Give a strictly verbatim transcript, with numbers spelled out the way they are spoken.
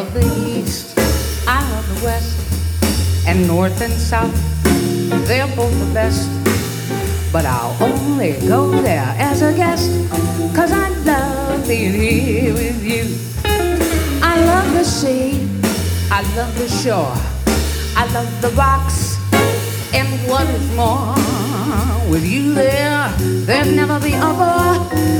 love the East, I love the West, and North and South, they're both the best. But I'll only go there as a guest, 'cause I love being here with you. I love the sea, I love the shore, I love the rocks, and what is more, with you there, there'll never be a bore.